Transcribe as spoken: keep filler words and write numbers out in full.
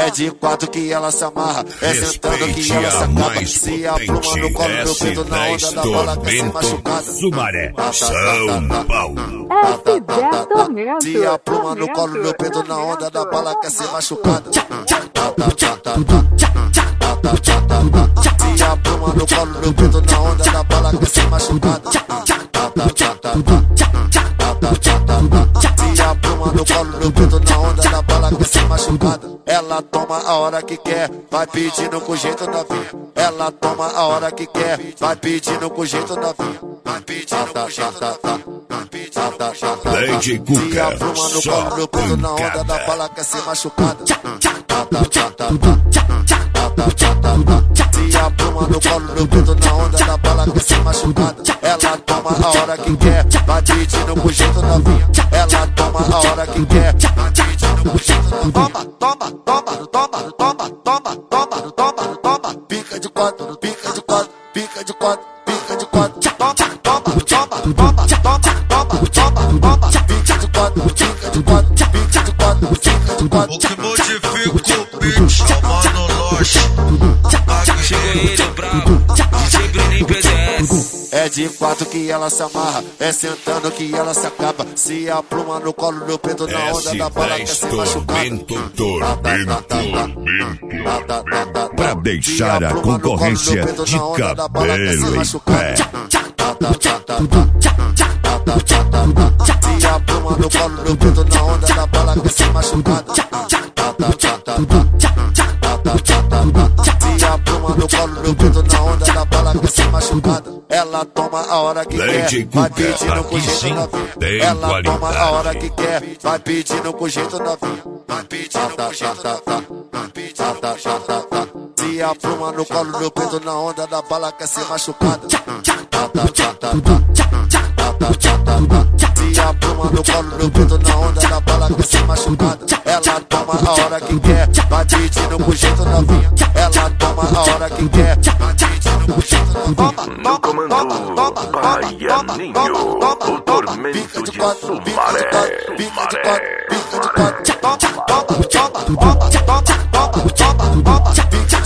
É de quatro que ela se amarra, é sentando que ela se acaba. Se a pluma no colo, meu peito na onda da bala quer ser machucada. Sumaré, São Paulo. Se a pluma no colo, meu peito na onda da bala quer ser machucada. Se a pluma no colo, meu peito na onda da bala quer ser machucada. Se a pluma no colo, meu peito na onda da bala quer ser machucada. Ela toma a hora que quer, vai pedindo com jeito novinha. Ela toma a hora que quer, vai pedindo com jeito novinha. Vai pedindo com jeito novinha. Lady Cuca, se a pluma no colo, meu peito na onda da bala quer ser machucada. Se a pluma no colo, meu peito na onda da bala quer ser machucada. Ela toma a hora que quer, vai pedindo com jeito novinha. Ela toma a hora que quer, vai pedindo com jeito novinha. Toma, toma, toma, toma, toma, toma, toma, toma, toma. Pica de quatro, pica de quatro, pica de quatro, pica de quatro. Toma, toma, toma, toma, toma, toma, toma, toma. Pica de quatro, pica de quatro, pica de quatro, pica de quatro. O que modifica o beat é o Mano Loche. Chega ele bravo, D J Bruninho P D S. É de quatro que ela se amarra, é sentando que ela se acaba. Se a pluma no colo, meu peito na onda da bala quer ser machucada. Tormento, tormento, pra deixar a concorrência de cabelo em pé. Se a pluma no colo, meu peito na onda da bala quer ser machucada. Se a pluma no colo, meu peito na onda da bala quer ser machucada. Ela toma a hora que Lady quer, vai Cuca, pedindo com aqui jeito sim novinha. tem Ela toma a hora qualidade. que quer, vai pedindo com jeito novinha. Vai pedindo com jeito novinha. Se a pluma no colo, meu peito na onda da bala quer ser machucada. Se a pluma no colo, meu peito na onda da bala quer ser machucada. Ela toma a hora que quer, vai pedindo com jeito novinha. Ela toma a hora que quer, vai pedindo com jeito novinha. Toma, toma, toma, toma, toma, toma, toma, toma. Pica de quatro, pica de quatro, pica de quatro, pica de quatro. Toma, toma, toma, toma, toma, toma, toma, toma. Pica